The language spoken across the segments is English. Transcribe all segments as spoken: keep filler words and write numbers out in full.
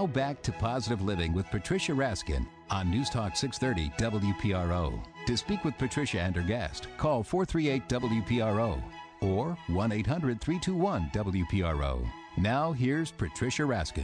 back to Positive Living with Patricia Raskin on News Talk six thirty W P R O. To speak with Patricia and her guest, call four three eight W P R O or one eight hundred three two one W P R O. Now here's Patricia Raskin.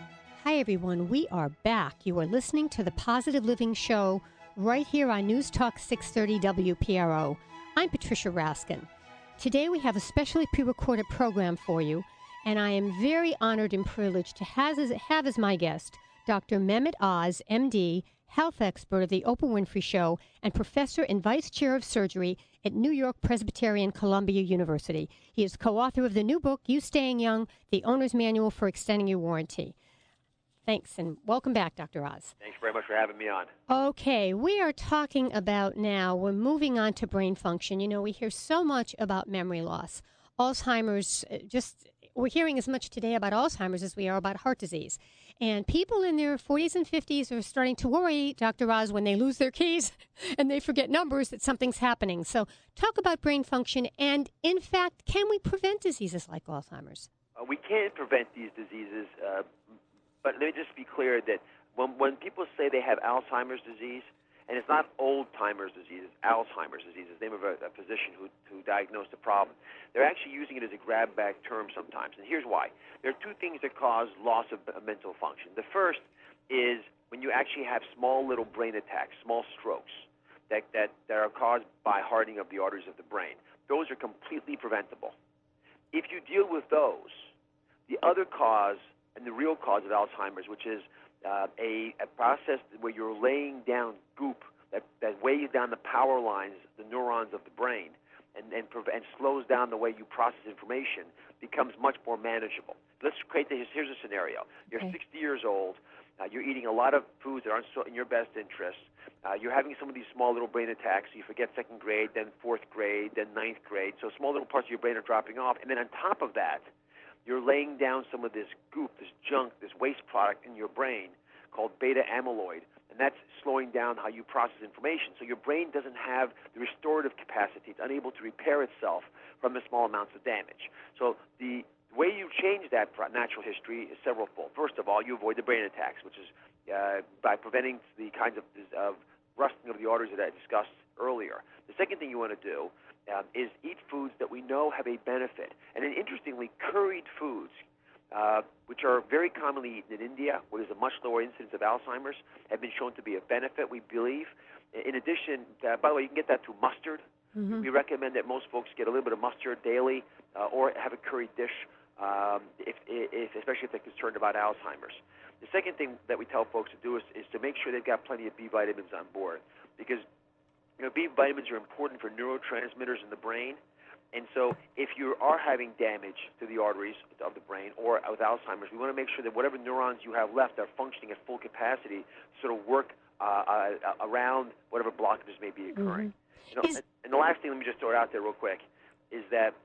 Hi, everyone. We are back. You are listening to the Positive Living Show right here on News Talk six thirty W P R O. I'm Patricia Raskin. Today we have a specially pre-recorded program for you, and I am very honored and privileged to have as, have as my guest Doctor Mehmet Oz, M D, health expert of the Oprah Winfrey Show and professor and vice chair of surgery at New York Presbyterian Columbia University. He is co-author of the new book, You Staying Young, The Owner's Manual for Extending Your Warranty. Thanks, and welcome back, Doctor Oz. Thanks very much for having me on. Okay, we are talking about now, we're moving on to brain function. You know, we hear so much about memory loss. Alzheimer's, just, we're hearing as much today about Alzheimer's as we are about heart disease. And people in their forties and fifties are starting to worry, Doctor Oz, when they lose their keys and they forget numbers, that something's happening. So talk about brain function, and in fact, can we prevent diseases like Alzheimer's? Uh, we can't prevent these diseases, uh, but let me just be clear that when, when people say they have Alzheimer's disease, and it's not old-timers disease, it's Alzheimer's disease, it's the name of a, a physician who, who diagnosed the problem, they're actually using it as a grab-bag term sometimes. And here's why. There are two things that cause loss of uh, mental function. The first is when you actually have small little brain attacks, small strokes, that, that, that are caused by hardening of the arteries of the brain. Those are completely preventable. If you deal with those, the other cause and the real cause of Alzheimer's, which is uh, a, a process where you're laying down goop that, that weighs down the power lines, the neurons of the brain, and, and, and slows down the way you process information, becomes much more manageable. Let's create this. Here's a scenario. You're okay. sixty years old. Uh, you're eating a lot of foods that aren't so in your best interest. Uh, you're having some of these small little brain attacks. You forget second grade, then fourth grade, then ninth grade. So small little parts of your brain are dropping off. And then on top of that, you're laying down some of this goop, this junk, this waste product in your brain called beta amyloid, and that's slowing down how you process information. So your brain doesn't have the restorative capacity. It's unable to repair itself from the small amounts of damage. So the way you change that natural history is several-fold. First of all, you avoid the brain attacks, which is uh, by preventing the kinds of, of rusting of the arteries that I discussed earlier. The second thing you want to do Um, is eat foods that we know have a benefit. And then, interestingly, curried foods, uh, which are very commonly eaten in India, where there's a much lower incidence of Alzheimer's, have been shown to be a benefit, we believe. In addition, uh, by the way, you can get that through mustard. Mm-hmm. We recommend that most folks get a little bit of mustard daily uh, or have a curried dish, um, if, if, especially if they're concerned about Alzheimer's. The second thing that we tell folks to do is, is to make sure they've got plenty of B vitamins on board, because you know, B vitamins are important for neurotransmitters in the brain, and so if you are having damage to the arteries of the brain or with Alzheimer's, we want to make sure that whatever neurons you have left are functioning at full capacity to sort of work uh, uh, around whatever blockages may be occurring. Mm-hmm. You know, is- and the last thing, let me just throw it out there real quick, is that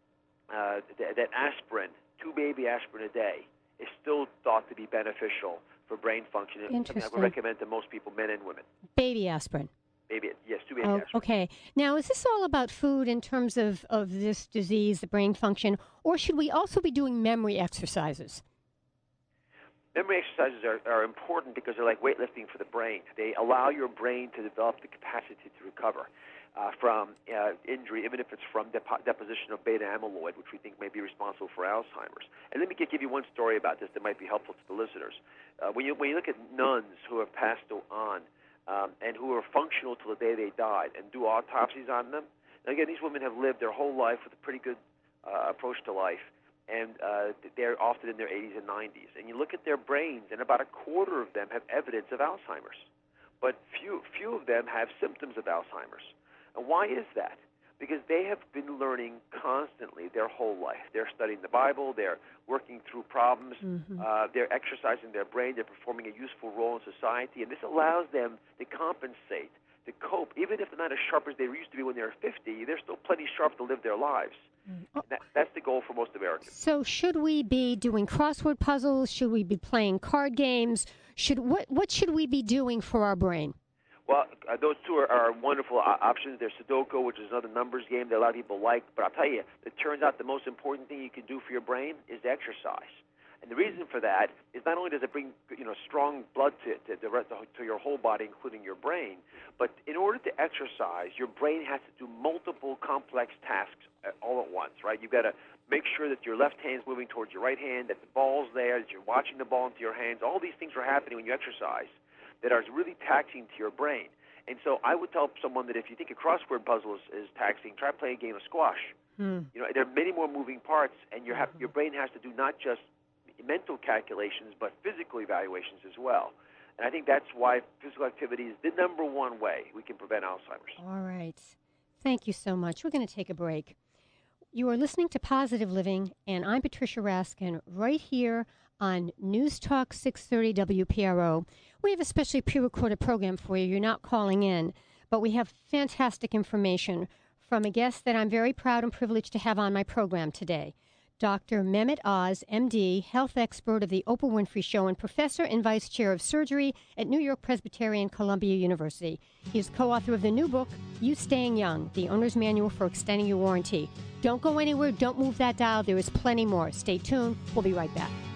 uh, th- that aspirin, two baby aspirin a day, is still thought to be beneficial for brain function. Interesting. I would recommend to most people, men and women. Baby aspirin. Baby, yes, two baby oh, aspirin. Okay. Now, is this all about food in terms of, of this disease, the brain function, or should we also be doing memory exercises? Memory exercises are, are important because they're like weightlifting for the brain. They allow your brain to develop the capacity to recover uh, from uh, injury, even if it's from depo- deposition of beta amyloid, which we think may be responsible for Alzheimer's. And let me give you one story about this that might be helpful to the listeners. Uh, when you when you look at nuns who have passed on, Um, and who are functional till the day they died, and do autopsies on them. Now, again, these women have lived their whole life with a pretty good uh, approach to life, and uh, they're often in their eighties and nineties. And you look at their brains, and about a quarter of them have evidence of Alzheimer's, but few few of them have symptoms of Alzheimer's. And why is that? Because they have been learning constantly their whole life. They're studying the Bible. They're working through problems. Mm-hmm. Uh, they're exercising their brain. They're performing a useful role in society. And this allows them to compensate, to cope. Even if they're not as sharp as they used to be when they were fifty, they're still plenty sharp to live their lives. Mm-hmm. That, that's the goal for most Americans. So should we be doing crossword puzzles? Should we be playing card games? Should What, what should we be doing for our brain? Well, uh, those two are, are wonderful uh, options. There's Sudoku, which is another numbers game that a lot of people like. But I'll tell you, it turns out the most important thing you can do for your brain is exercise. And the reason for that is not only does it bring, you know, strong blood to, to, the, to your whole body, including your brain, but in order to exercise, your brain has to do multiple complex tasks all at once, right? You've got to make sure that your left hand's moving towards your right hand, that the ball's there, that you're watching the ball into your hands. All these things are happening when you exercise that are really taxing to your brain. And so I would tell someone that if you think a crossword puzzle is, is taxing, try playing a game of squash. Hmm. You know, there are many more moving parts, and you have, your brain has to do not just mental calculations, but physical evaluations as well. And I think that's why physical activity is the number one way we can prevent Alzheimer's. All right. Thank you so much. We're going to take a break. You are listening to Positive Living, and I'm Patricia Raskin, right here on News Talk six thirty W P R O. We have a specially pre-recorded program for you. You're not calling in, but we have fantastic information from a guest that I'm very proud and privileged to have on my program today. Doctor Mehmet Oz, M D, health expert of the Oprah Winfrey Show and professor and vice chair of surgery at New York Presbyterian Columbia University. He is co-author of the new book, You Staying Young, The Owner's Manual for Extending Your Warranty. Don't go anywhere. Don't move that dial. There is plenty more. Stay tuned. We'll be right back.